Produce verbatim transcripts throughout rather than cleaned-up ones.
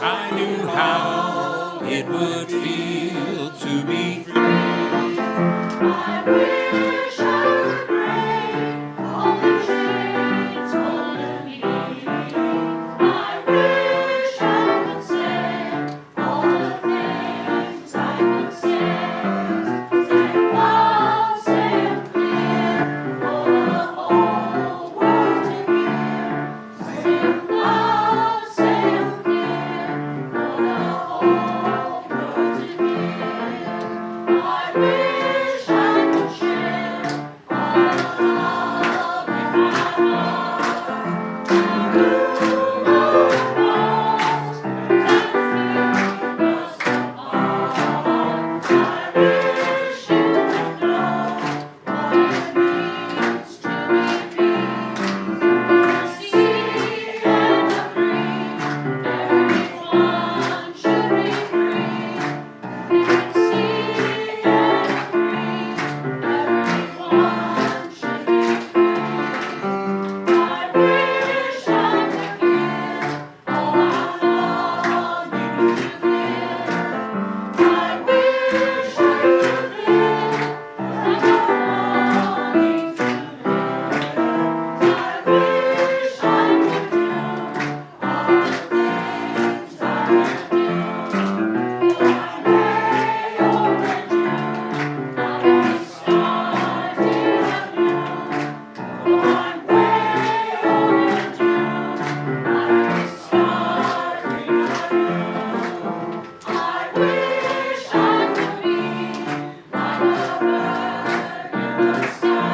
I knew how it would feel to be free. I wish I could break all the chains holding me. I wish I could say all the things I could say. Say loud, say clear, for the whole world to hear. Say loud, say clear, for the whole world to hear. I wish I could share all the love in my heart. The room of walls and feet us apart. I wish you would know what it means to be free. The sea and the breeze, everyone should be free. The sea and the breeze, everyone should be free. I wish I could give all our longings to live. I wish I could live and our longings to live. I wish I could do all the things I would do. But I'm way overdue. I wanna start here anew. Oh, I'm way overdue. I wanna start here anew. I wish I could be like a bird in the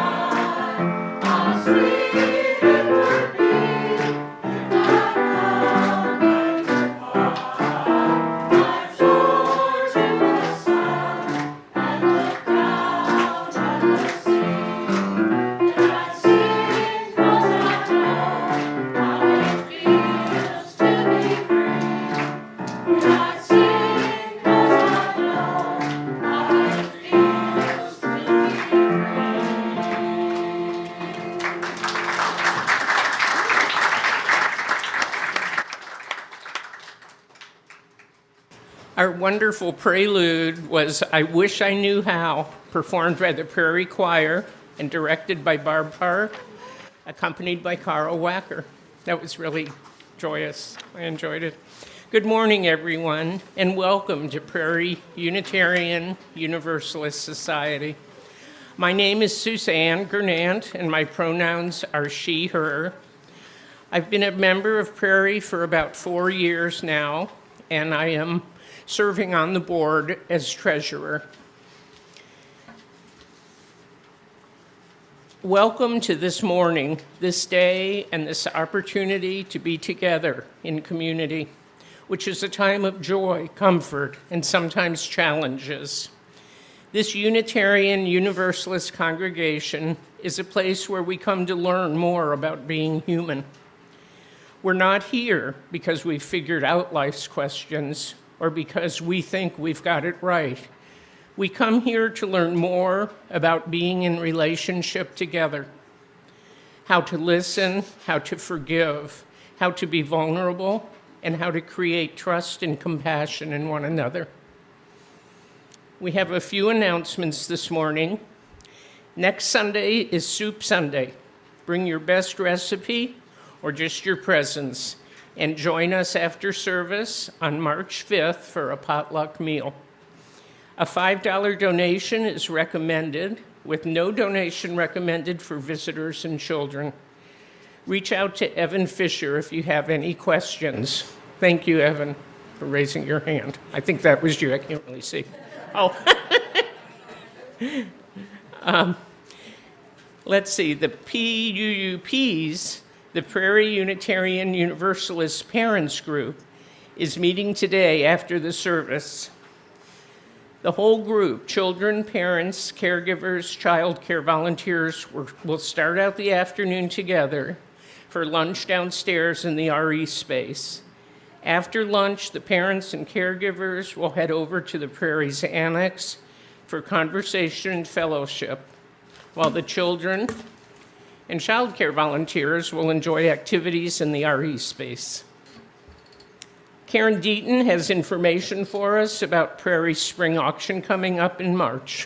sky. How sweet it would be if I found where to fly. I'd soar to the sun and look down at the sea. And I'd sing 'cause I know how it feels to be free. And I'd sing 'cause I know how it feels to be Our wonderful prelude was I Wish I Knew How, performed by the Prairie Choir and directed by Barb Park, accompanied by Carl Wacker. That was really joyous. I enjoyed it. Good morning, everyone, and welcome to Prairie Unitarian Universalist Society. My name is Suzanne Gernand, and my pronouns are she, her. I've been a member of Prairie for about four years now, and I am serving on the board as treasurer. Welcome to this morning, this day, and this opportunity to be together in community, which is a time of joy, comfort, and sometimes challenges. This Unitarian Universalist congregation is a place where we come to learn more about being human. We're not here because we've figured out life's questions or because we think we've got it right. We come here to learn more about being in relationship together, how to listen, how to forgive, how to be vulnerable, and how to create trust and compassion in one another. We have a few announcements this morning. Next Sunday is Soup Sunday. Bring your best recipe or just your presence, and join us after service on March fifth for a potluck meal. A five dollar donation is recommended, with no donation recommended for visitors and children. Reach out to Evan Fisher if you have any questions. Thank you, Evan, for raising your hand. I think that was you. I can't really see. Oh. um, let's see. The P U U Ps, the Prairie Unitarian Universalist Parents Group, is meeting today after the service. The whole group, children, parents, caregivers, child care volunteers, will start out the afternoon together for lunch downstairs in the R E space. After lunch, the parents and caregivers will head over to the Prairie's Annex for conversation and fellowship, while the children and child care volunteers will enjoy activities in the R E space. Karen Deaton has information for us about Prairie Spring Auction coming up in March.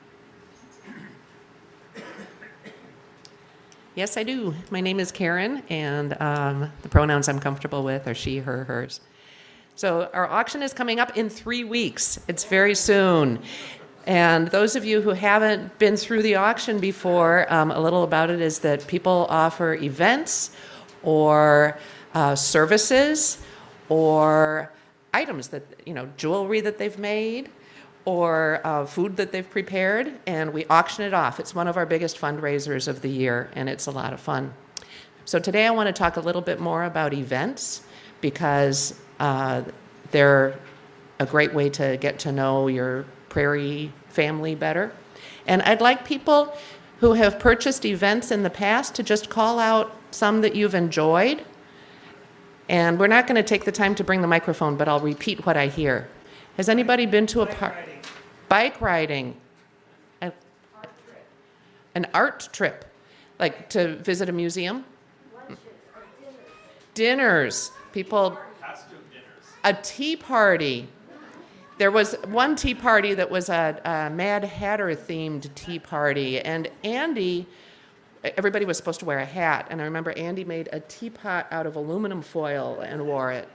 Yes, I do. My name is Karen, and um, the pronouns I'm comfortable with are she, her, hers. So our auction is coming up in three weeks. It's very soon. And those of you who haven't been through the auction before, um, a little about it is that people offer events or uh, services or items that, you know, jewelry that they've made or uh, food that they've prepared, and we auction it off. It's one of our biggest fundraisers of the year, and it's a lot of fun. So today I want to talk a little bit more about events because uh, they're a great way to get to know your Prairie family better. And I'd like people who have purchased events in the past to just call out some that you've enjoyed. And we're not going to take the time to bring the microphone, but I'll repeat what I hear. Has anybody been to a park? Bike riding. A, an art trip. Like to visit a museum? Dinners. People. A tea party. There was one tea party that was a, a Mad Hatter themed tea party, and Andy, everybody was supposed to wear a hat, and I remember Andy made a teapot out of aluminum foil and wore it.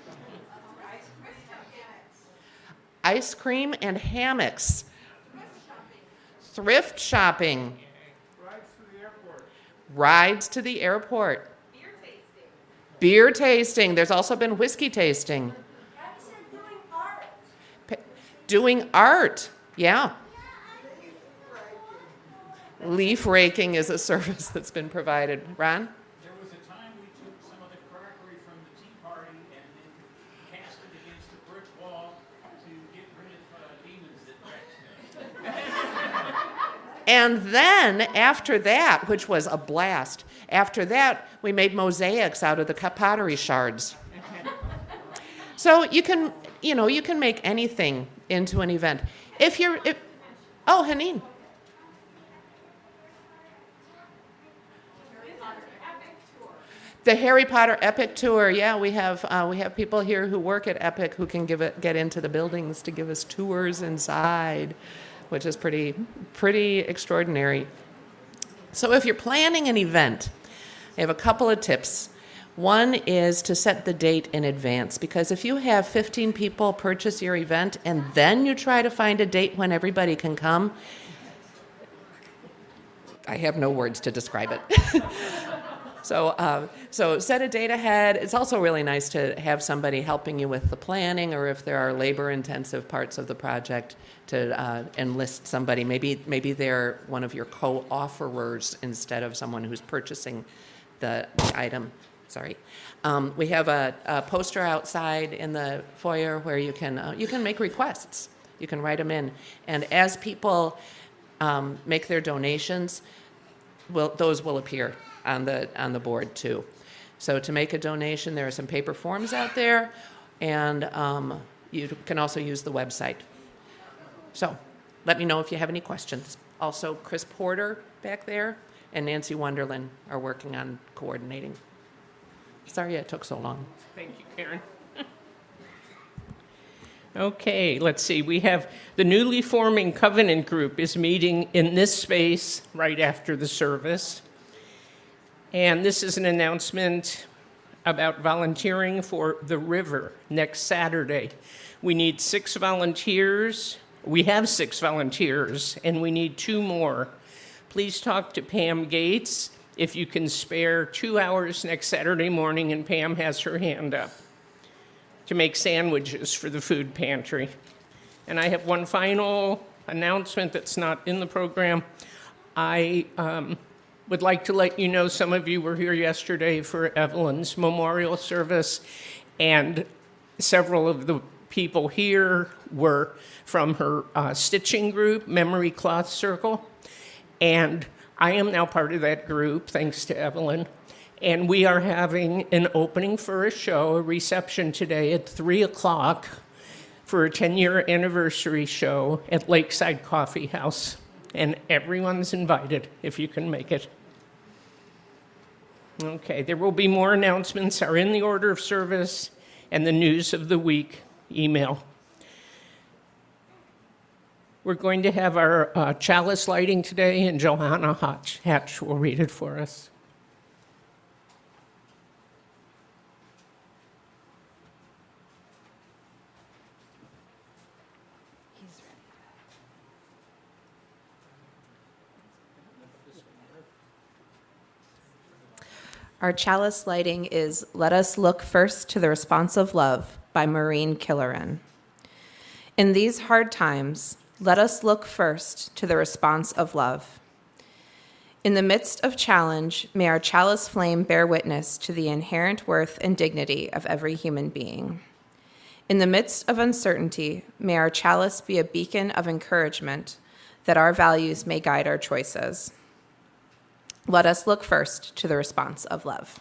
Ice cream and hammocks. Thrift shopping. Rides to the airport. Rides to the airport. Beer tasting. Beer tasting. There's also been whiskey tasting. Doing art. Pa- doing art. Yeah. Leaf raking is a service that's been provided. Ron? There was a time we took some of the crockery from the tea party and then cast it against the brick wall to get rid of uh, demons that vexed us. And then after that, which was a blast, after that we made mosaics out of the pottery shards. So you can, you know, you can make anything into an event. If you're, if, oh, Haneen. The Harry Potter Epic Tour, yeah, we have uh, we have people here who work at Epic who can give it, get into the buildings to give us tours inside, which is pretty pretty extraordinary. So if you're planning an event, I have a couple of tips. One is to set the date in advance, because if you have fifteen people purchase your event and then you try to find a date when everybody can come, I have no words to describe it. So, uh, so set a date ahead. It's also really nice to have somebody helping you with the planning, or if there are labor-intensive parts of the project, to uh, enlist somebody. Maybe, maybe they're one of your co-offerers instead of someone who's purchasing the, the item. Sorry. Um, we have a, a poster outside in the foyer where you can uh, you can make requests. You can write them in, and as people um, make their donations, will those will appear on the on the board too. So to make a donation, there are some paper forms out there, and um, you can also use the website. So let me know if you have any questions. Also, Chris Porter back there and Nancy Wonderland are working on coordinating. Sorry it took so long. Thank you, Karen. Okay, let's see. We have the newly forming Covenant Group is meeting in this space right after the service. And this is an announcement about volunteering for the river next Saturday. We need six volunteers. We have six volunteers, and we need two more. Please talk to Pam Gates if you can spare two hours next Saturday morning, and Pam has her hand up, to make sandwiches for the food pantry. And I have one final announcement that's not in the program. I um, would like to let you know, some of you were here yesterday for Evelyn's memorial service, and several of the people here were from her uh, stitching group, Memory Cloth Circle, and I am now part of that group, thanks to Evelyn. And we are having an opening for a show, a reception today at three o'clock for a ten-year anniversary show at Lakeside Coffee House. And everyone's invited if you can make it. Okay, there will be more announcements, are in the order of service, and the news of the week email. We're going to have our uh, chalice lighting today, and Johanna Hatch, Hatch will read it for us. Our chalice lighting is Let Us Look First to the Response of Love by Maureen Killeran. In these hard times, let us look first to the response of love. In the midst of challenge, may our chalice flame bear witness to the inherent worth and dignity of every human being. In the midst of uncertainty, may our chalice be a beacon of encouragement that our values may guide our choices. Let us look first to the response of love.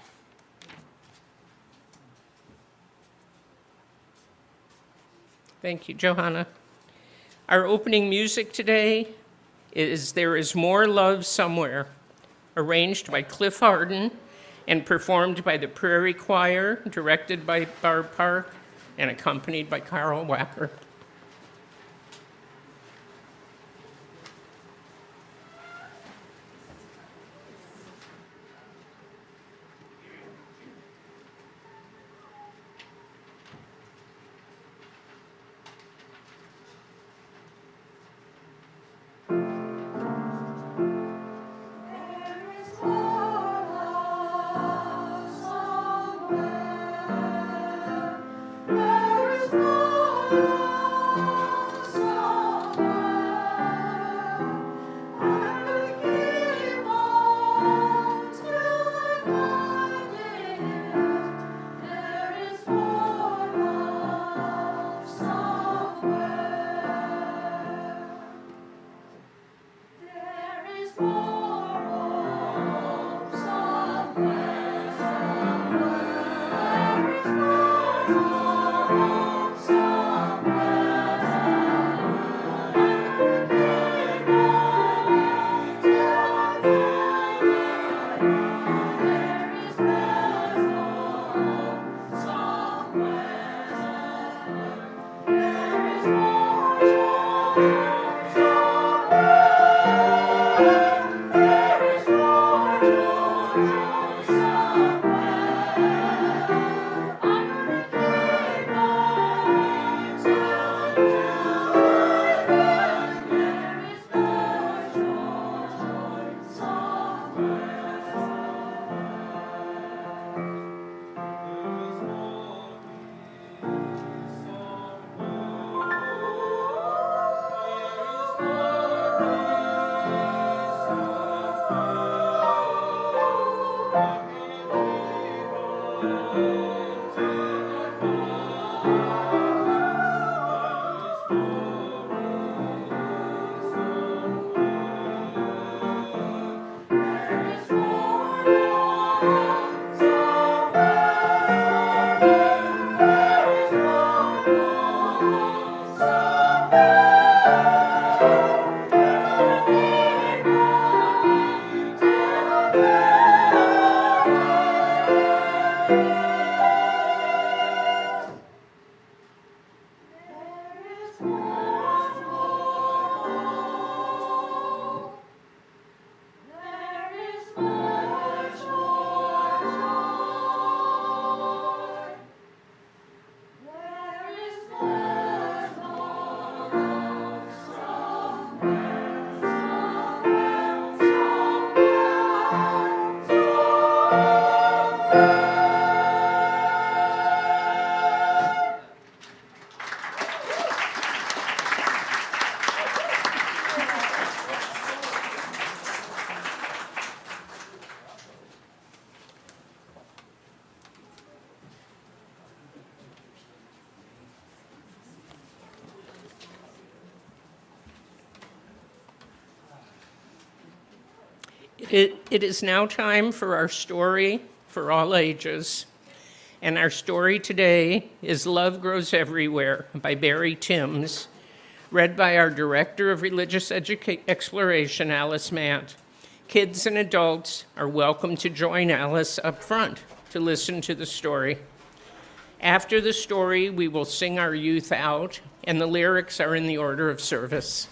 Thank you, Johanna. Our opening music today is There Is More Love Somewhere, arranged by Cliff Harden and performed by the Prairie Choir, directed by Barb Park, and accompanied by Carl Wacker. It, it is now time for our story for all ages. And our story today is Love Grows Everywhere by Barry Timms, read by our Director of Religious Educa- Exploration, Alice Matt. Kids and adults are welcome to join Alice up front to listen to the story. After the story, we will sing our youth out, and the lyrics are in the order of service.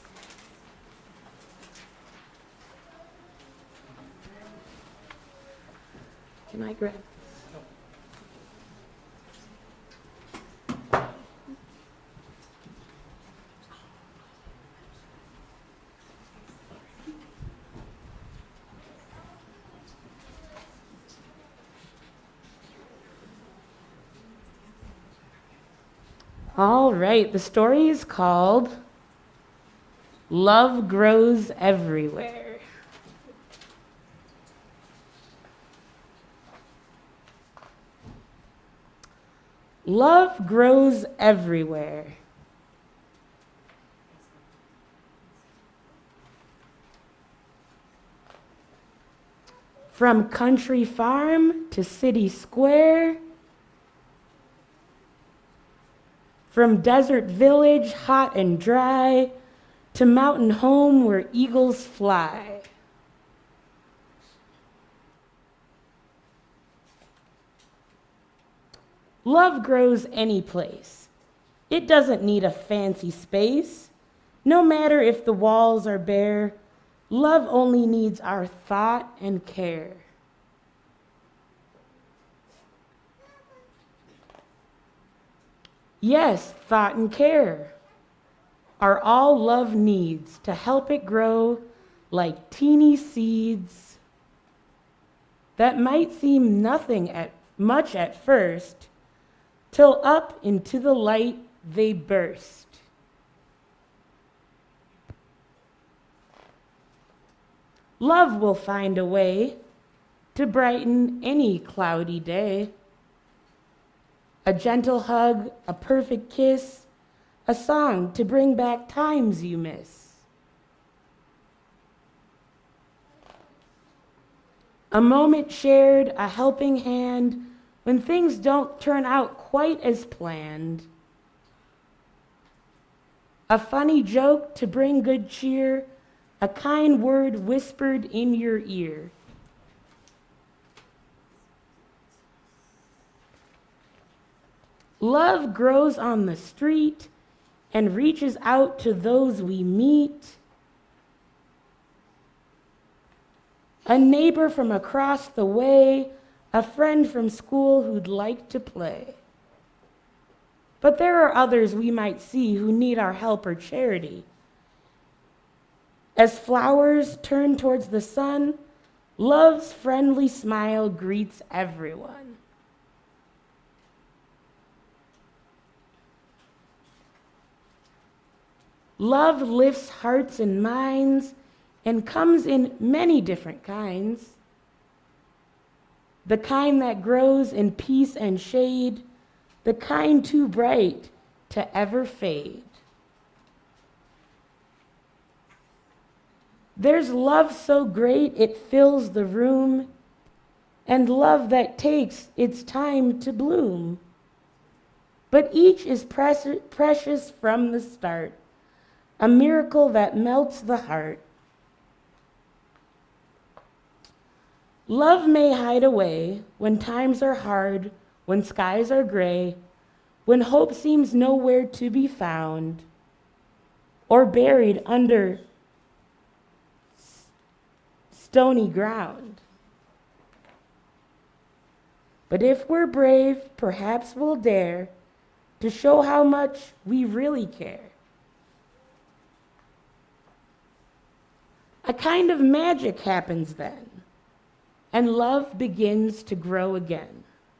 Can I grab? All right, the story is called Love Grows Everywhere. Love grows everywhere. From country farm to city square, from desert village, hot and dry, to mountain home where eagles fly. Love grows any place. It doesn't need a fancy space. No matter if the walls are bare, love only needs our thought and care. Yes, thought and care are all love needs to help it grow like teeny seeds that might seem nothing at much at first, till up into the light they burst. Love will find a way to brighten any cloudy day. A gentle hug, a perfect kiss, a song to bring back times you miss. A moment shared, a helping hand when things don't turn out quite as planned. A funny joke to bring good cheer, a kind word whispered in your ear. Love grows on the street and reaches out to those we meet. A neighbor from across the way, a friend from school who'd like to play. But there are others we might see who need our help or charity. As flowers turn towards the sun, love's friendly smile greets everyone. Love lifts hearts and minds and comes in many different kinds. The kind that grows in peace and shade, the kind too bright to ever fade. There's love so great it fills the room, and love that takes its time to bloom. But each is precious precious from the start, a miracle that melts the heart. Love may hide away when times are hard, when skies are gray, when hope seems nowhere to be found, or buried under stony ground. But if we're brave, perhaps we'll dare to show how much we really care. A kind of magic happens then, and love begins to grow again.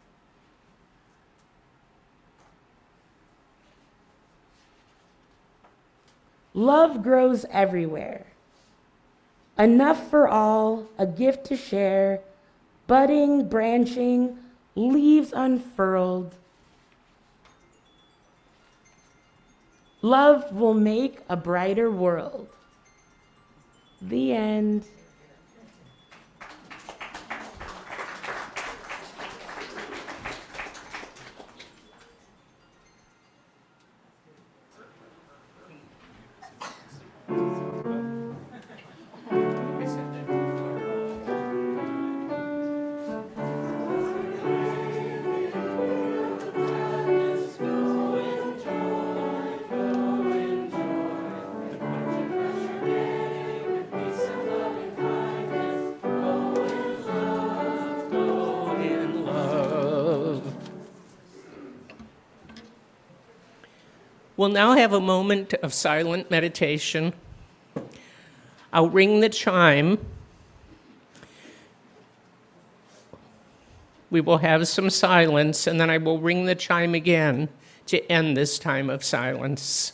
Love grows everywhere. Enough for all, a gift to share, budding, branching, leaves unfurled. Love will make a brighter world. The end. We'll now have a moment of silent meditation. I'll ring the chime. We will have some silence, and then I will ring the chime again to end this time of silence.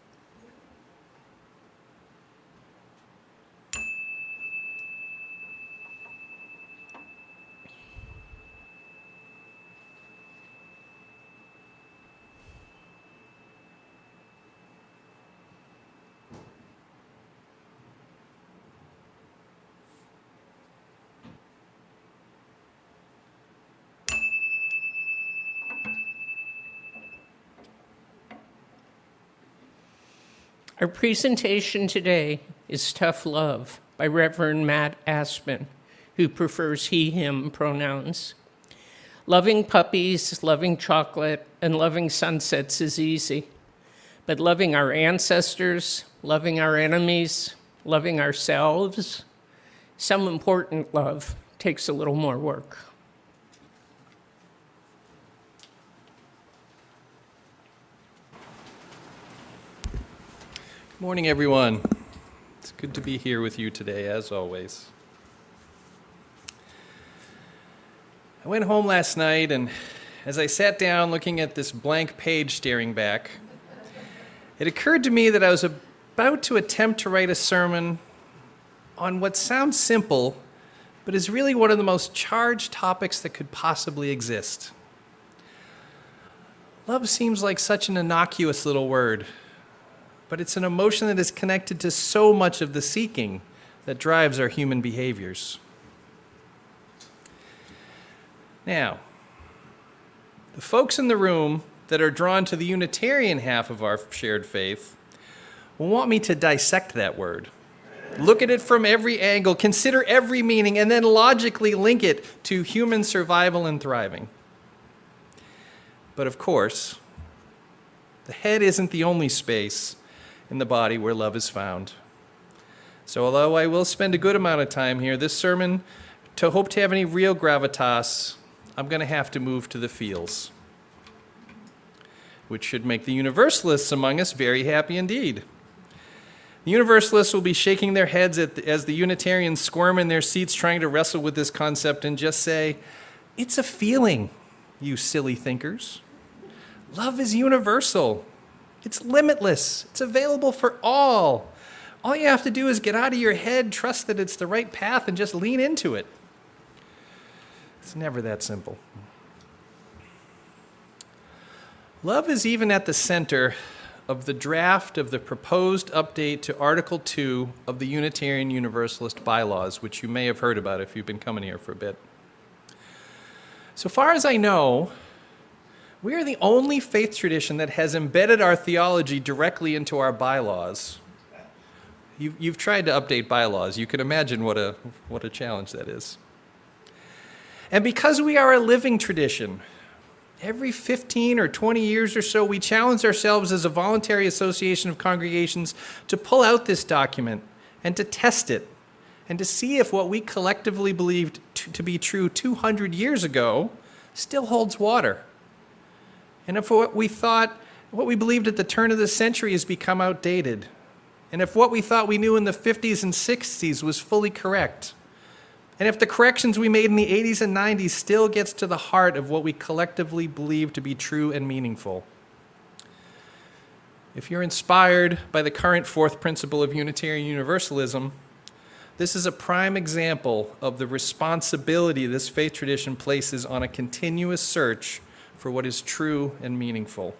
Our presentation today is Tough Love by Reverend Matt Aspen, who prefers he, him pronouns. Loving puppies, loving chocolate, and loving sunsets is easy. But loving our ancestors, loving our enemies, loving ourselves, some important love takes a little more work. Morning, everyone. It's good to be here with you today, as always. I went home last night, and as I sat down looking at this blank page staring back, it occurred to me that I was about to attempt to write a sermon on what sounds simple, but is really one of the most charged topics that could possibly exist. Love seems like such an innocuous little word, but it's an emotion that is connected to so much of the seeking that drives our human behaviors. Now, the folks in the room that are drawn to the Unitarian half of our shared faith will want me to dissect that word, look at it from every angle, consider every meaning, and then logically link it to human survival and thriving. But of course, the head isn't the only space in the body where love is found. So although I will spend a good amount of time here, this sermon, to hope to have any real gravitas, I'm going to have to move to the feels, which should make the universalists among us very happy indeed. The universalists will be shaking their heads at the, as the Unitarians squirm in their seats trying to wrestle with this concept and just say, it's a feeling, you silly thinkers. Love is universal. It's limitless. It's available for all. All you have to do is get out of your head, trust that it's the right path, and just lean into it. It's never that simple. Love is even at the center of the draft of the proposed update to Article two of the Unitarian Universalist Bylaws, which you may have heard about if you've been coming here for a bit. So far as I know, we are the only faith tradition that has embedded our theology directly into our bylaws. You've, you've tried to update bylaws. You can imagine what a, what a challenge that is. And because we are a living tradition, every fifteen or twenty years or so, we challenge ourselves as a voluntary association of congregations to pull out this document and to test it and to see if what we collectively believed to, to be true two hundred years ago still holds water. And if what we thought, what we believed at the turn of the century has become outdated, and if what we thought we knew in the fifties and sixties was fully correct, and if the corrections we made in the eighties and nineties still gets to the heart of what we collectively believe to be true and meaningful. If you're inspired by the current fourth principle of Unitarian Universalism, this is a prime example of the responsibility this faith tradition places on a continuous search for what is true and meaningful.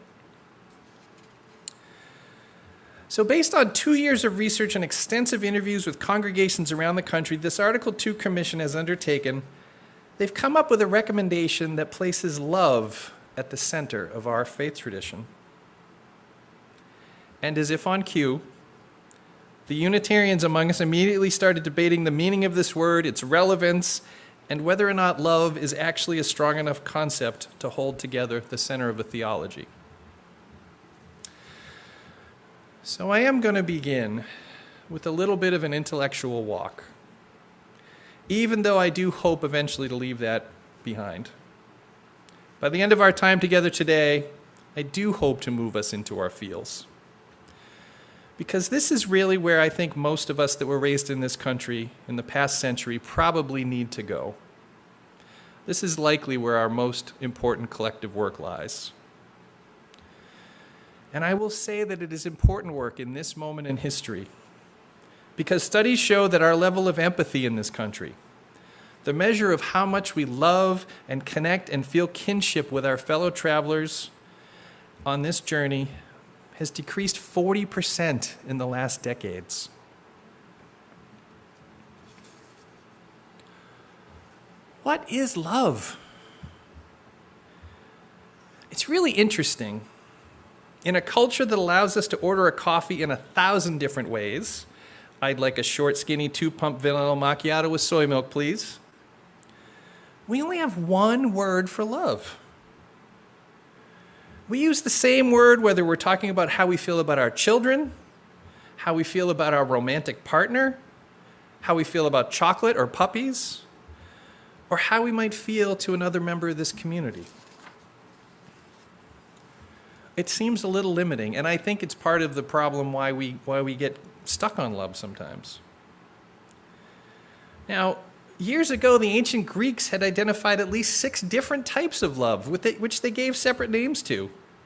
So based on two years of research and extensive interviews with congregations around the country, this Article two Commission has undertaken, they've come up with a recommendation that places love at the center of our faith tradition. And as if on cue, the Unitarians among us immediately started debating the meaning of this word, its relevance, and whether or not love is actually a strong enough concept to hold together the center of a theology. So I am going to begin with a little bit of an intellectual walk, even though I do hope eventually to leave that behind. By the end of our time together today, I do hope to move us into our feels. Because this is really where I think most of us that were raised in this country in the past century probably need to go. This is likely where our most important collective work lies. And I will say that it is important work in this moment in history, because studies show that our level of empathy in this country, the measure of how much we love and connect and feel kinship with our fellow travelers on this journey, has decreased forty percent in the last decades. What is love? It's really interesting. In a culture that allows us to order a coffee in a thousand different ways, I'd like a short, skinny, two-pump vanilla macchiato with soy milk, please. We only have one word for love. We use the same word whether we're talking about how we feel about our children, how we feel about our romantic partner, how we feel about chocolate or puppies, or how we might feel to another member of this community. It seems a little limiting, and I think it's part of the problem why we, why we get stuck on love sometimes. Now, years ago, the ancient Greeks had identified at least six different types of love, with it, which they gave separate names to.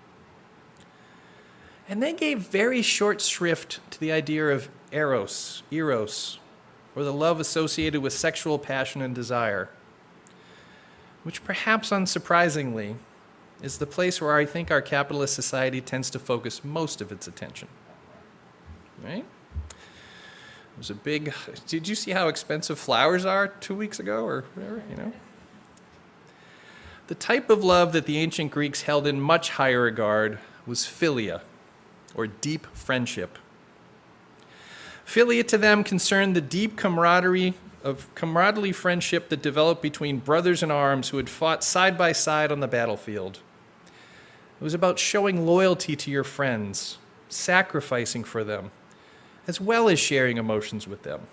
And they gave very short shrift to the idea of eros, eros, or the love associated with sexual passion and desire, which perhaps unsurprisingly is the place where I think our capitalist society tends to focus most of its attention. Right? It was a big, did you see how expensive flowers are two weeks ago or whatever, you know? The type of love that the ancient Greeks held in much higher regard was philia, or deep friendship. Philia to them concerned the deep camaraderie of camaraderie friendship that developed between brothers in arms who had fought side by side on the battlefield. It was about showing loyalty to your friends, sacrificing for them, as well as sharing emotions with them.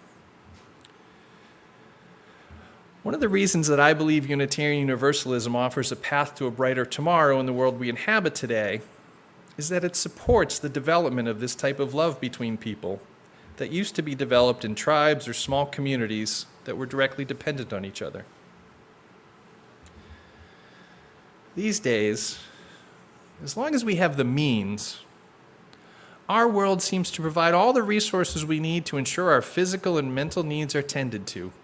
One of the reasons that I believe Unitarian Universalism offers a path to a brighter tomorrow in the world we inhabit today is that it supports the development of this type of love between people that used to be developed in tribes or small communities that were directly dependent on each other. These days, as long as we have the means, our world seems to provide all the resources we need to ensure our physical and mental needs are tended to.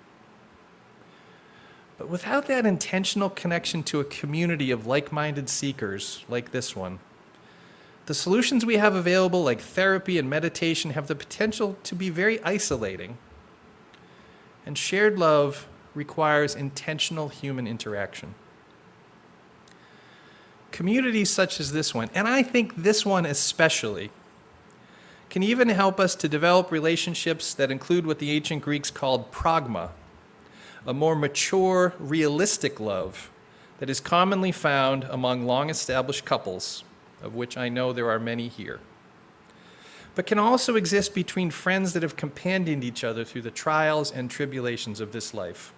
But without that intentional connection to a community of like-minded seekers like this one, the solutions we have available, like therapy and meditation, have the potential to be very isolating. And shared love requires intentional human interaction. Communities such as this one, and I think this one especially, can even help us to develop relationships that include what the ancient Greeks called pragma, a more mature, realistic love that is commonly found among long-established couples, of which I know there are many here, but can also exist between friends that have companioned each other through the trials and tribulations of this life.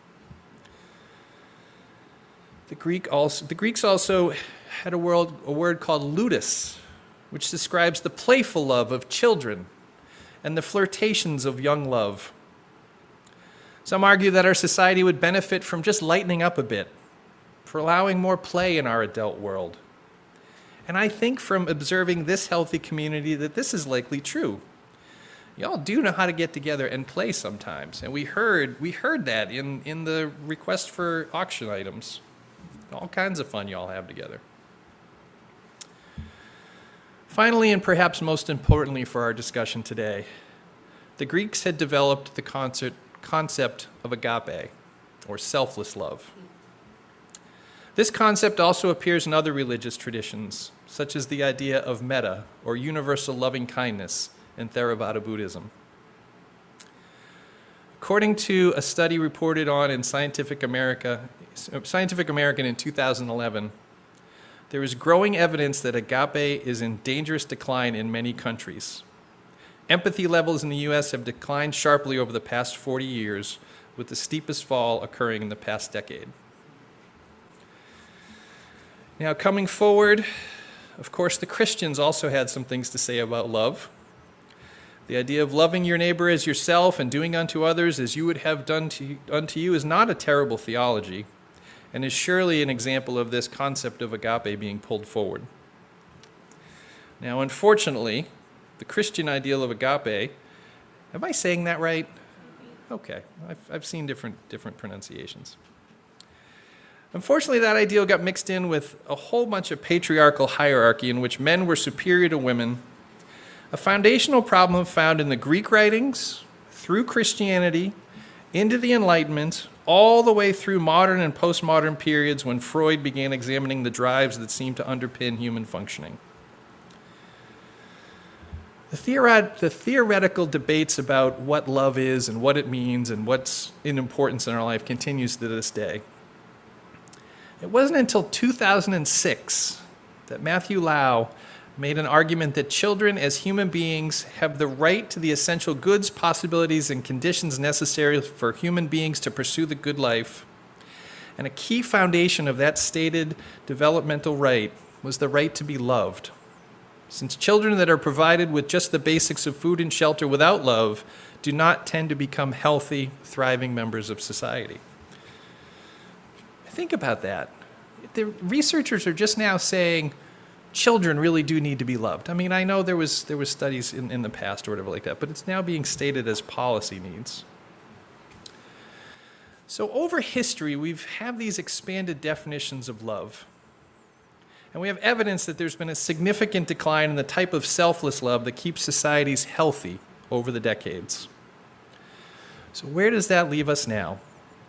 The, Greek also, the Greeks also had a, world, a word called ludus, which describes the playful love of children and the flirtations of young love. Some argue that our society would benefit from just lightening up a bit, for allowing more play in our adult world. And I think from observing this healthy community that this is likely true. Y'all do know how to get together and play sometimes. And we heard we heard that in, in the request for auction items. All kinds of fun y'all have together. Finally, and perhaps most importantly for our discussion today, the Greeks had developed the concert, concept of agape, or selfless love. This concept also appears in other religious traditions, such as the idea of metta, or universal loving kindness, in Theravada Buddhism. According to a study reported on in Scientific America, Scientific American in two thousand eleven, there is growing evidence that agape is in dangerous decline in many countries. Empathy levels in the U S have declined sharply over the past forty years, with the steepest fall occurring in the past decade. Now, coming forward, of course, the Christians also had some things to say about love. The idea of loving your neighbor as yourself and doing unto others as you would have done to, unto you is not a terrible theology, and is surely an example of this concept of agape being pulled forward. Now, unfortunately, the Christian ideal of agape, am I saying that right? Okay, I've, I've seen different, different pronunciations. Unfortunately, that ideal got mixed in with a whole bunch of patriarchal hierarchy in which men were superior to women, a foundational problem found in the Greek writings, through Christianity, into the Enlightenment, all the way through modern and postmodern periods when Freud began examining the drives that seem to underpin human functioning. The, theoret- the theoretical debates about what love is and what it means and what's in importance in our life continues to this day. It wasn't until two thousand six that Matthew Lau made an argument that children as human beings have the right to the essential goods, possibilities, and conditions necessary for human beings to pursue the good life. And a key foundation of that stated developmental right was the right to be loved. Since children that are provided with just the basics of food and shelter without love do not tend to become healthy, thriving members of society. Think about that. The researchers are just now saying children really do need to be loved. I mean, I know there was there was studies in, in the past or whatever like that, but it's now being stated as policy needs. So over history, we've had these expanded definitions of love. And we have evidence that there's been a significant decline in the type of selfless love that keeps societies healthy over the decades. So where does that leave us now?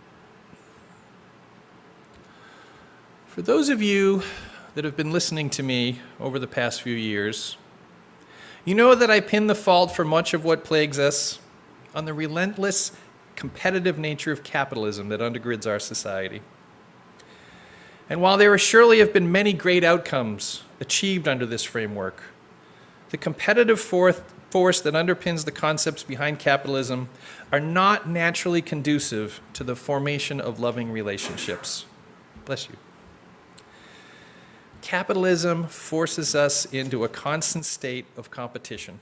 For those of you that have been listening to me over the past few years, you know that I pin the fault for much of what plagues us on the relentless competitive nature of capitalism that undergirds our society. And while there surely have been many great outcomes achieved under this framework, the competitive force that underpins the concepts behind capitalism are not naturally conducive to the formation of loving relationships. Bless you. Capitalism forces us into a constant state of competition.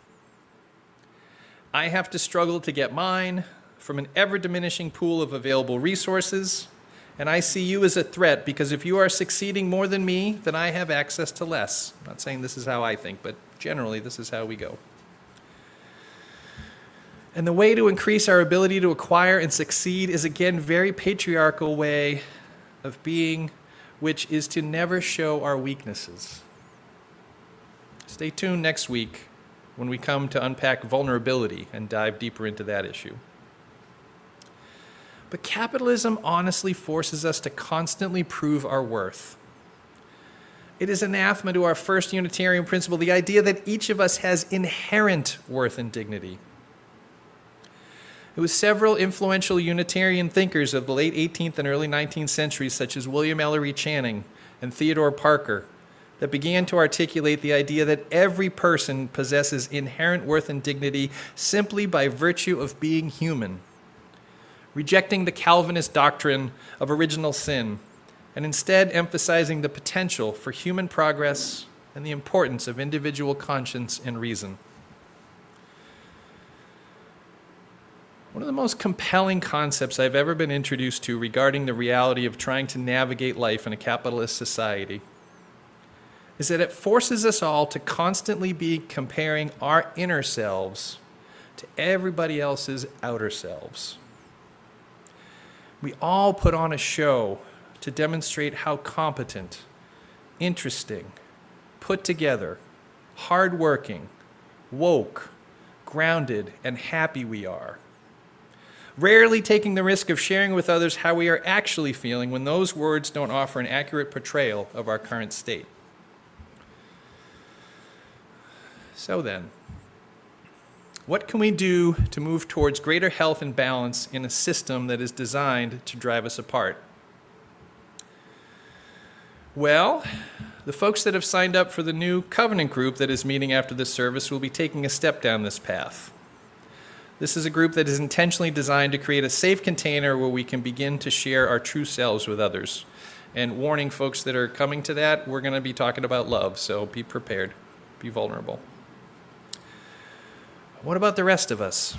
I have to struggle to get mine from an ever-diminishing pool of available resources, and I see you as a threat because if you are succeeding more than me, then I have access to less. I'm not saying this is how I think, but generally this is how we go. And the way to increase our ability to acquire and succeed is again very patriarchal way of being, which is to never show our weaknesses. Stay tuned next week when we come to unpack vulnerability and dive deeper into that issue. But capitalism honestly forces us to constantly prove our worth. It is anathema to our first Unitarian principle, the idea that each of us has inherent worth and dignity. It was several influential Unitarian thinkers of the late eighteenth and early nineteenth centuries, such as William Ellery Channing and Theodore Parker, that began to articulate the idea that every person possesses inherent worth and dignity simply by virtue of being human, rejecting the Calvinist doctrine of original sin, and instead emphasizing the potential for human progress and the importance of individual conscience and reason. One of the most compelling concepts I've ever been introduced to regarding the reality of trying to navigate life in a capitalist society is that it forces us all to constantly be comparing our inner selves to everybody else's outer selves. We all put on a show to demonstrate how competent, interesting, put together, hardworking, woke, grounded, and happy we are. Rarely taking the risk of sharing with others how we are actually feeling when those words don't offer an accurate portrayal of our current state. So then, what can we do to move towards greater health and balance in a system that is designed to drive us apart? Well, the folks that have signed up for the new Covenant group that is meeting after this service will be taking a step down this path. This is a group that is intentionally designed to create a safe container where we can begin to share our true selves with others. And warning folks that are coming to that, we're going to be talking about love, so be prepared, be vulnerable. What about the rest of us?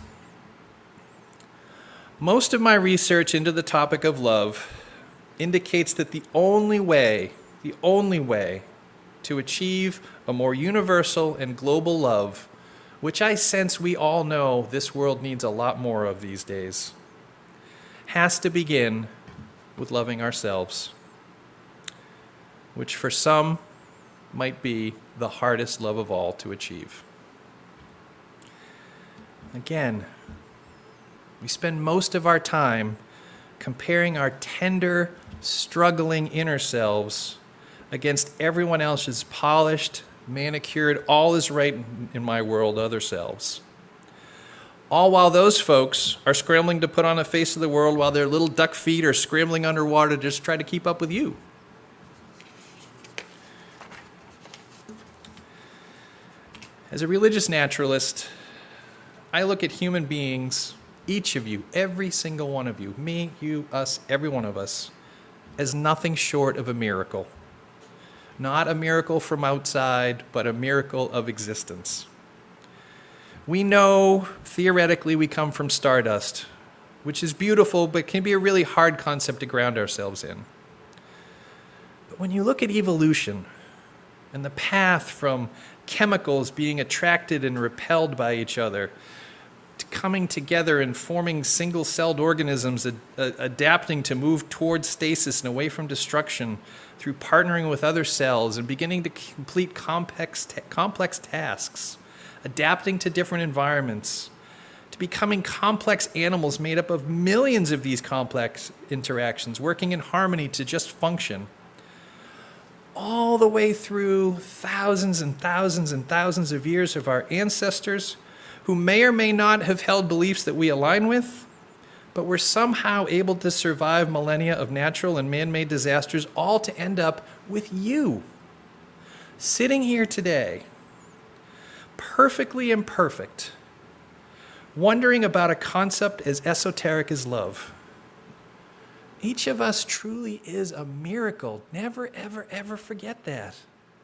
Most of my research into the topic of love indicates that the only way, the only way to achieve a more universal and global love, which I sense we all know this world needs a lot more of these days, has to begin with loving ourselves, which for some might be the hardest love of all to achieve. Again, we spend most of our time comparing our tender, struggling inner selves against everyone else's polished, manicured, all is right in my world other selves. All while those folks are scrambling to put on a face of the world while their little duck feet are scrambling underwater to just try to keep up with you. As a religious naturalist, I look at human beings, each of you, every single one of you, me, you, us, every one of us, as nothing short of a miracle. Not a miracle from outside, but a miracle of existence. We know, theoretically, we come from stardust, which is beautiful, but can be a really hard concept to ground ourselves in. But when you look at evolution and the path from chemicals being attracted and repelled by each other, to coming together and forming single-celled organisms, ad- uh, adapting to move towards stasis and away from destruction through partnering with other cells and beginning to complete complex, ta- complex tasks, adapting to different environments, to becoming complex animals made up of millions of these complex interactions, working in harmony to just function, all the way through thousands and thousands and thousands of years of our ancestors who may or may not have held beliefs that we align with, but were somehow able to survive millennia of natural and man-made disasters, all to end up with you, sitting here today, perfectly imperfect, wondering about a concept as esoteric as love. Each of us truly is a miracle. Never, ever, ever forget that.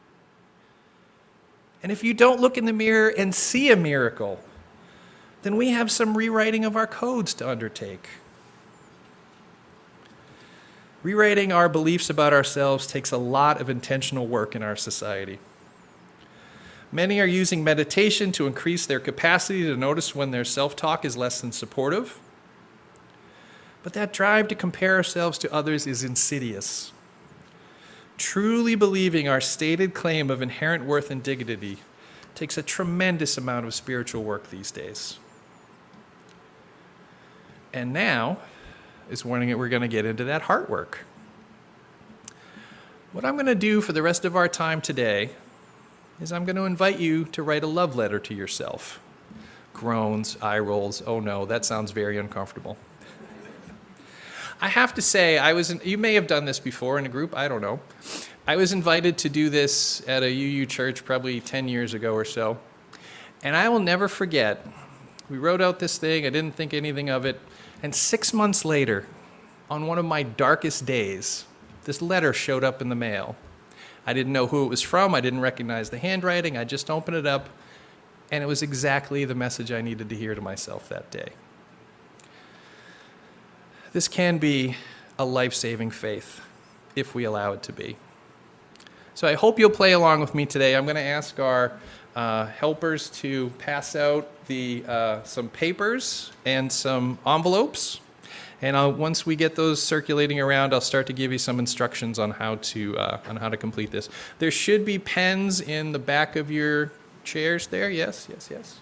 And if you don't look in the mirror and see a miracle, then we have some rewriting of our codes to undertake. Rewriting our beliefs about ourselves takes a lot of intentional work in our society. Many are using meditation to increase their capacity to notice when their self-talk is less than supportive. But that drive to compare ourselves to others is insidious. Truly believing our stated claim of inherent worth and dignity takes a tremendous amount of spiritual work these days. And now is when we're going to get into that heart work. What I'm going to do for the rest of our time today is I'm going to invite you to write a love letter to yourself. Groans, eye rolls, oh no, that sounds very uncomfortable. I have to say, I was in, you may have done this before in a group, I don't know. I was invited to do this at a U U church probably ten years ago or so. And I will never forget, we wrote out this thing, I didn't think anything of it, and six months later, on one of my darkest days, this letter showed up in the mail. I didn't know who it was from, I didn't recognize the handwriting, I just opened it up, and it was exactly the message I needed to hear to myself that day. This can be a life-saving faith, if we allow it to be. So I hope you'll play along with me today. I'm going to ask our uh, helpers to pass out the uh, some papers and some envelopes. And I'll, once we get those circulating around, I'll start to give you some instructions on how to uh, on how to complete this. There should be pens in the back of your chairs there. Yes, yes, yes.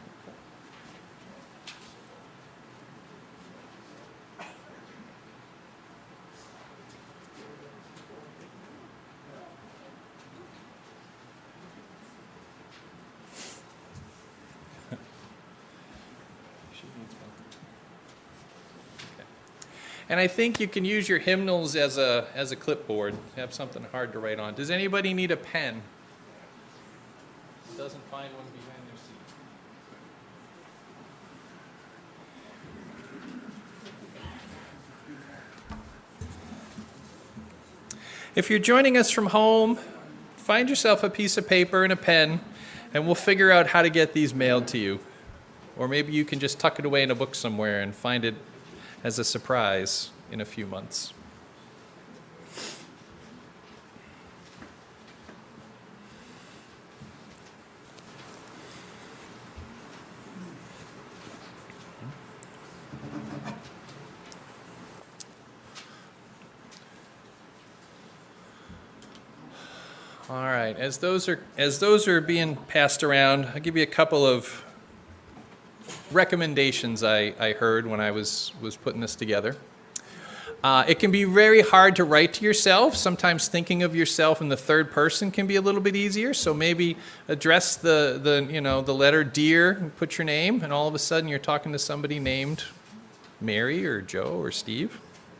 And I think you can use your hymnals as a as a clipboard. Have something hard to write on. Does anybody need a pen? Doesn't find one behind their seat. If you're joining us from home, find yourself a piece of paper and a pen, and we'll figure out how to get these mailed to you. Or maybe you can just tuck it away in a book somewhere and find it as a surprise in a few months. All right, as those are as those are being passed around, I'll give you a couple of recommendations I, I heard when I was, was putting this together. Uh, it can be very hard to write to yourself. Sometimes thinking of yourself in the third person can be a little bit easier. So maybe address the, the you know the letter dear and put your name, and all of a sudden you're talking to somebody named Mary or Joe or Steve.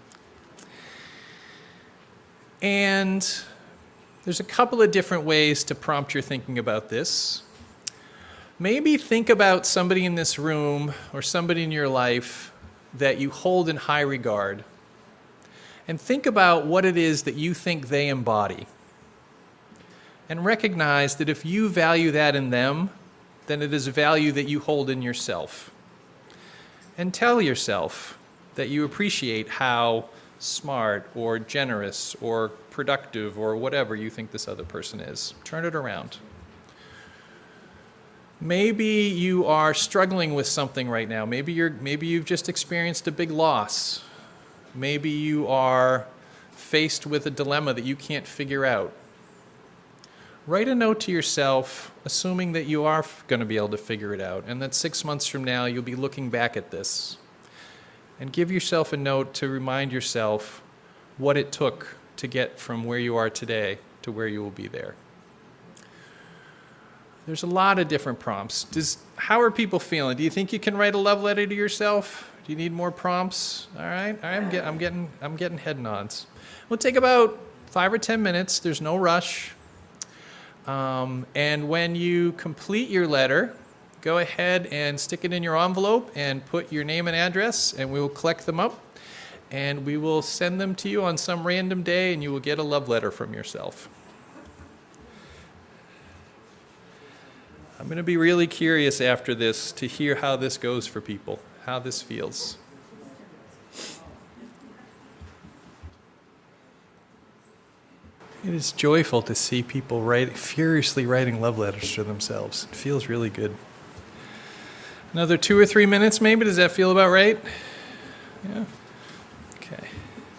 And there's a couple of different ways to prompt your thinking about this. Maybe think about somebody in this room or somebody in your life that you hold in high regard. And think about what it is that you think they embody. And recognize that if you value that in them, then it is a value that you hold in yourself. And tell yourself that you appreciate how smart or generous or productive or whatever you think this other person is. Turn it around. Maybe you are struggling with something right now. Maybe you're maybe you've just experienced a big loss. Maybe you are faced with a dilemma that you can't figure out. Write a note to yourself, assuming that you are going to be able to figure it out, and that six months from now you'll be looking back at this. And give yourself a note to remind yourself what it took to get from where you are today to where you will be there. There's a lot of different prompts. Does, how are people feeling? Do you think you can write a love letter to yourself? Do you need more prompts? All right, all right I'm, get, I'm, getting, I'm getting head nods. We'll take about five or ten minutes. There's no rush. Um, and when you complete your letter, go ahead and stick it in your envelope and put your name and address, and we will collect them up. And we will send them to you on some random day, and you will get a love letter from yourself. I'm going to be really curious after this to hear how this goes for people, how this feels. It is joyful to see people write, furiously writing love letters to themselves. It feels really good. Another two or three minutes maybe? Does that feel about right? Yeah? Okay.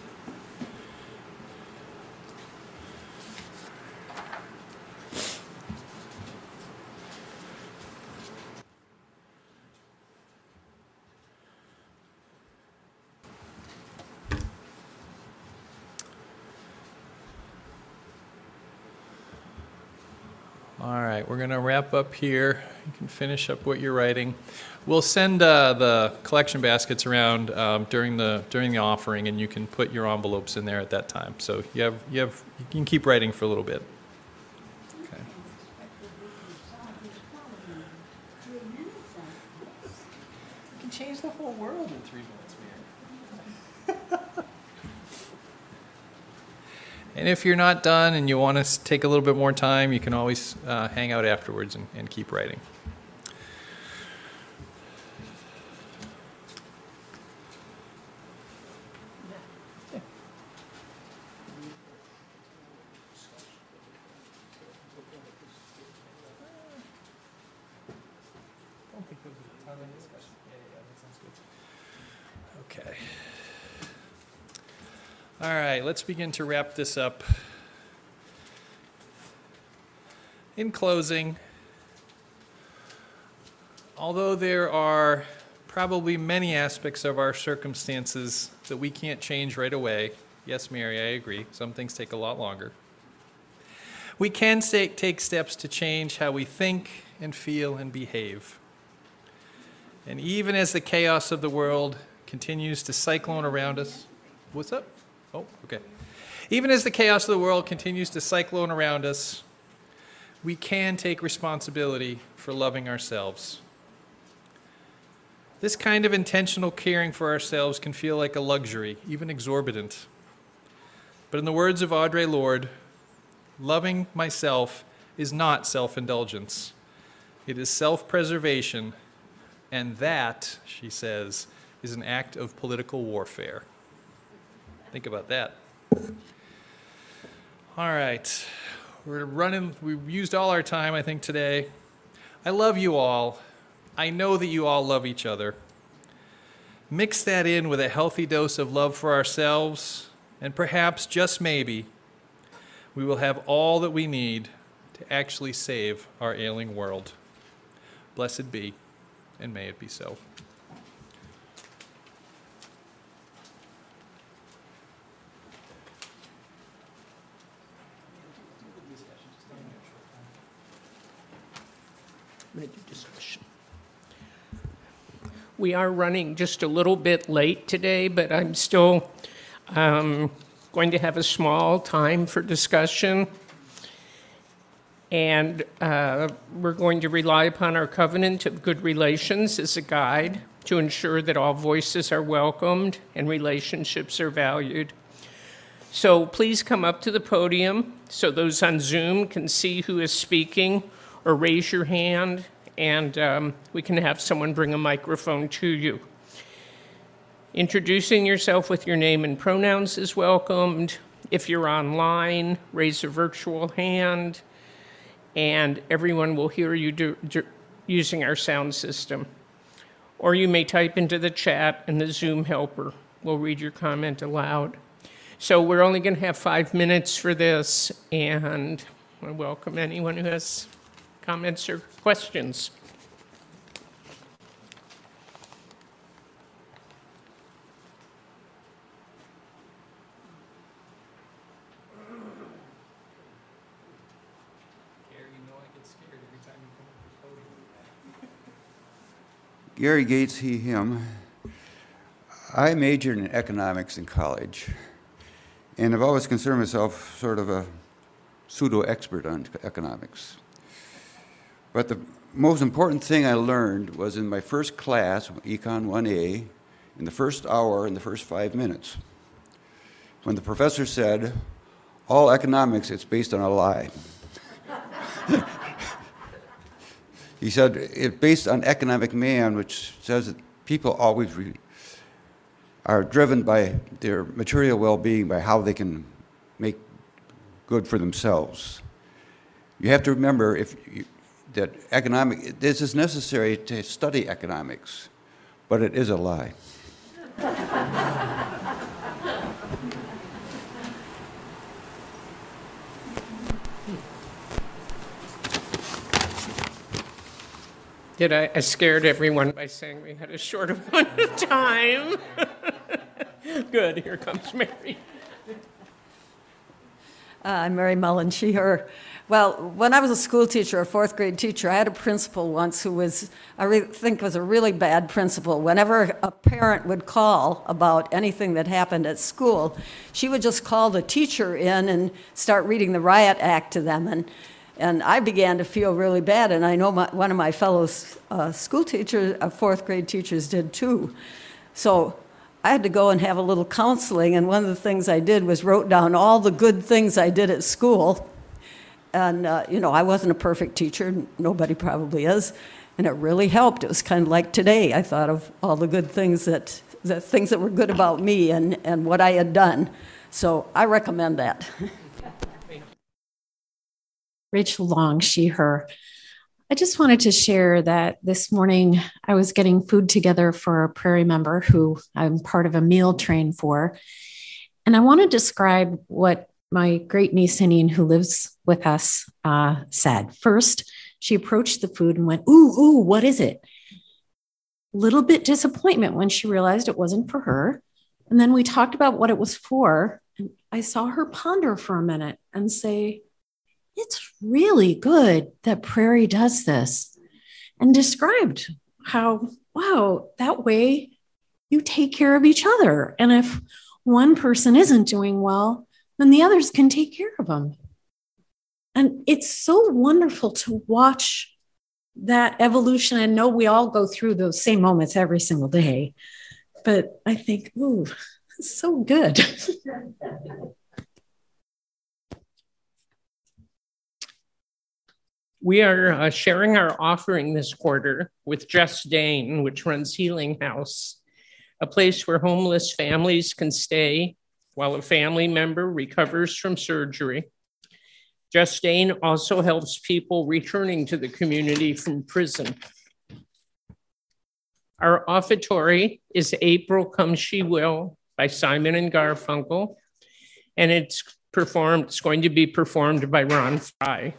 All right, we're going to wrap up here. You can finish up what you're writing. We'll send uh, the collection baskets around um, during the during the offering, and you can put your envelopes in there at that time. So you have you have you can keep writing for a little bit. Okay. You can change the whole world in three minutes, man. And if you're not done and you want to take a little bit more time, you can always uh, hang out afterwards and, and keep writing. Okay. All right, let's begin to wrap this up. In closing, although there are probably many aspects of our circumstances that we can't change right away, yes, Mary, I agree, some things take a lot longer. We can take steps to change how we think and feel and behave. And even as the chaos of the world continues to cyclone around us, what's up? Oh, okay. Even as the chaos of the world continues to cyclone around us, we can take responsibility for loving ourselves. This kind of intentional caring for ourselves can feel like a luxury, even exorbitant. But in the words of Audre Lorde, loving myself is not self-indulgence. It is self-preservation, and that, she says, is an act of political warfare. Think about that. All right, we're running, we've used all our time, I think, today. I love you all. I know that you all love each other. Mix that in with a healthy dose of love for ourselves, and perhaps, just maybe, we will have all that we need to actually save our ailing world. Blessed be, and may it be so. I'm going to do discussion. We are running just a little bit late today, but I'm still um, going to have a small time for discussion. And uh, we're going to rely upon our covenant of good relations as a guide to ensure that all voices are welcomed and relationships are valued. So please come up to the podium so those on Zoom can see who is speaking, or raise your hand, and um, we can have someone bring a microphone to you. Introducing yourself with your name and pronouns is welcomed. If you're online, raise a virtual hand, and everyone will hear you do, do, using our sound system. Or you may type into the chat, and the Zoom helper will read your comment aloud. So we're only going to have five minutes for this, and I welcome anyone who has comments or questions. Gary Gates, he, him. I majored in economics in college, and I've always considered myself sort of a pseudo-expert on economics. But the most important thing I learned was in my first class, Econ one A, in the first hour, in the first five minutes, when the professor said, all economics, it's based on a lie. He said, it's based on economic man, which says that people always re- are driven by their material well-being, by how they can make good for themselves. You have to remember if you, that economic, this is necessary to study economics, but it is a lie. Did I, I scared everyone by saying we had a short amount of time? Good, here comes Mary. Uh, I'm Mary Mullen, she, her. Well, when I was a school teacher, a fourth grade teacher, I had a principal once who was, I re- think was a really bad principal. Whenever a parent would call about anything that happened at school, she would just call the teacher in and start reading the riot act to them. And And I began to feel really bad, and I know my, one of my fellow uh, school teachers, uh, fourth grade teachers did too. So I had to go and have a little counseling, and one of the things I did was wrote down all the good things I did at school. And, uh, you know, I wasn't a perfect teacher, nobody probably is, and it really helped. It was kind of like today, I thought of all the good things that, the things that were good about me and, and what I had done. So I recommend that. Rachel Long, she, her. I just wanted to share that this morning I was getting food together for a Prairie member who I'm part of a meal train for. And I want to describe what my great niece, Hanine, who lives with us, uh, said. First, she approached the food and went, ooh, ooh, what is it? Little bit disappointment when she realized it wasn't for her. And then we talked about what it was for. And I saw her ponder for a minute and say, it's really good that Prairie does this, and described how, wow, that way you take care of each other. And if one person isn't doing well, then the others can take care of them. And it's so wonderful to watch that evolution. And know we all go through those same moments every single day. But I think, ooh, it's so good. We are uh, sharing our offering this quarter with Just Dane, which runs Healing House, a place where homeless families can stay while a family member recovers from surgery. Just Dane also helps people returning to the community from prison. Our offertory is April Come She Will by Simon and Garfunkel, and it's performed, it's going to be performed by Ron Fry.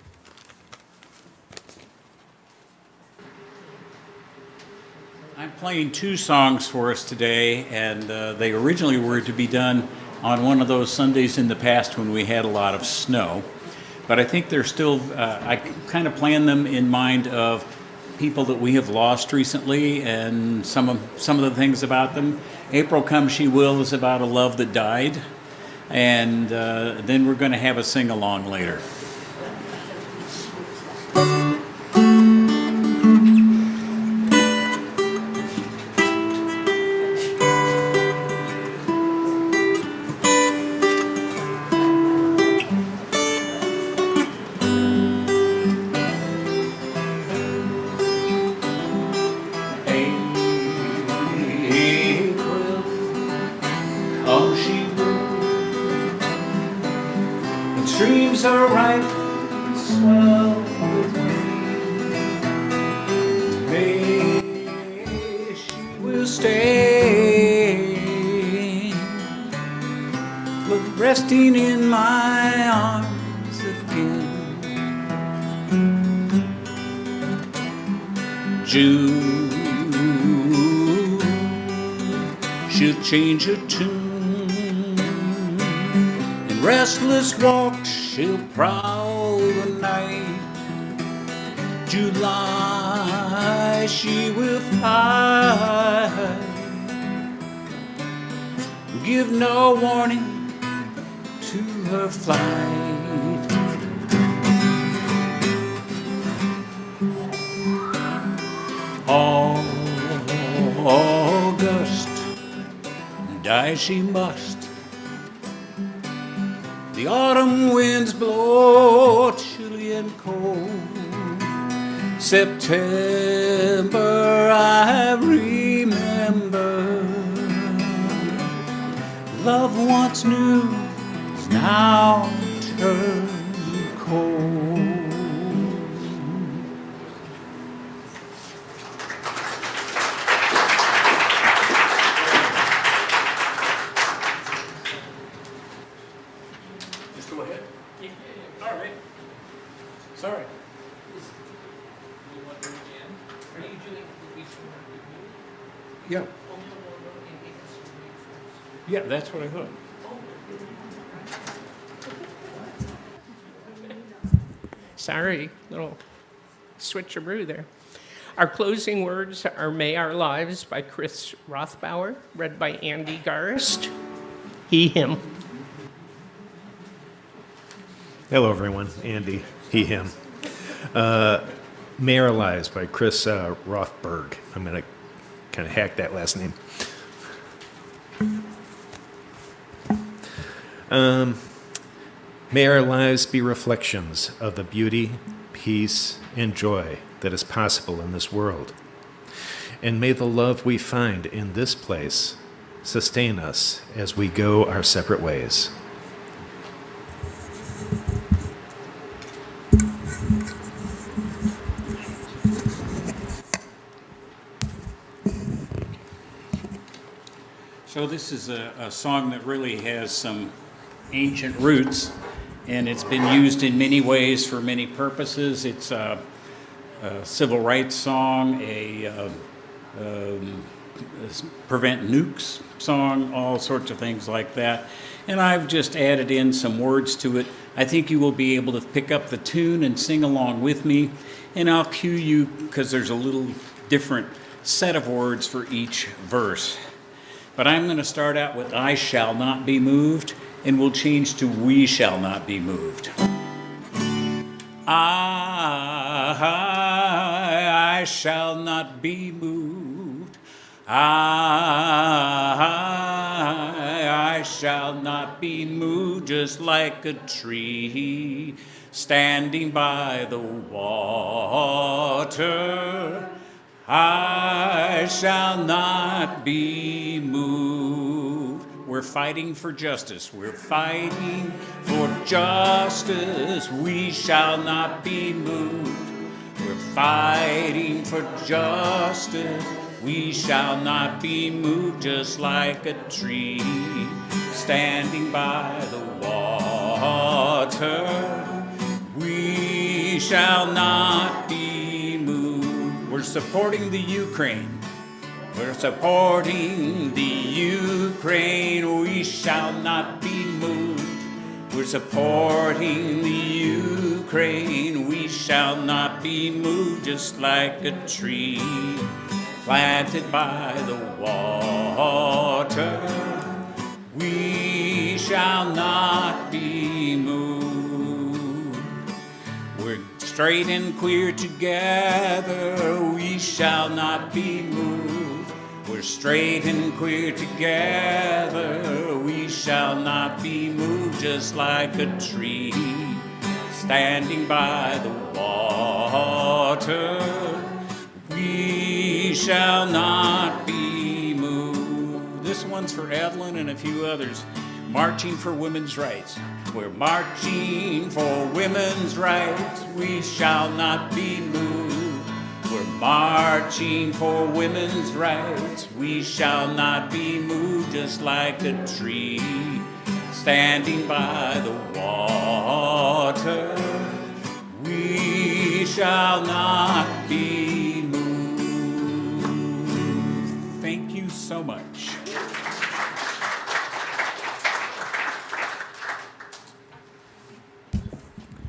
I'm playing two songs for us today, and uh, they originally were to be done on one of those Sundays in the past when we had a lot of snow. But I think they're still, uh, I kind of planned them in mind of people that we have lost recently and some of some of the things about them. April Come She Will is about a love that died, and uh, then we're going to have a sing-along later. Streams are ripe and swell with rain. May she will stay, but resting in my arms again. June, she'll change her tune. Restless walks, she'll prowl the night. July, she will fly. Give no warning to her flight. August, die she must. The autumn winds blow chilly and cold. September I remember. Love once new is now turned cold. Sorry. Yeah. Yeah, that's what I thought. Sorry, little switcheroo there. Our closing words are May Our Lives by Chris Rothbauer, read by Andy Garst. He, him. Hello, everyone. Andy, he, him. Uh, May Our Lives by Chris uh, Rothberg. I'm going to kind of hack that last name. Um, may our lives be reflections of the beauty, peace, and joy that is possible in this world. And may the love we find in this place sustain us as we go our separate ways. So this is a, a song that really has some ancient roots, and it's been used in many ways for many purposes. It's a, a civil rights song, a, uh, um, a prevent nukes song, all sorts of things like that. And I've just added in some words to it. I think you will be able to pick up the tune and sing along with me, and I'll cue you because there's a little different set of words for each verse. But I'm going to start out with I shall not be moved, and we'll change to we shall not be moved. I, I shall not be moved. I, I shall not be moved, just like a tree standing by the water. I shall not be moved. We're fighting for justice. We're fighting for justice. We shall not be moved. We're fighting for justice. We shall not be moved, just like a tree standing by the water. We shall not be moved. We're supporting the Ukraine. We're supporting the Ukraine. We shall not be moved. We're supporting the Ukraine. We shall not be moved, just like a tree planted by the water. We shall not be moved. We're straight and queer together. We shall not be moved. We're straight and queer together. We shall not be moved, just like a tree standing by the water. We shall not be moved. This one's for Evelyn and a few others. Marching for women's rights. We're marching for women's rights. We shall not be moved. We're marching for women's rights. We shall not be moved, just like a tree standing by the water. We shall not be moved. Thank you so much.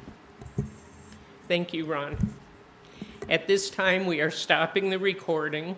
Thank you, Ron. At this time, we are stopping the recording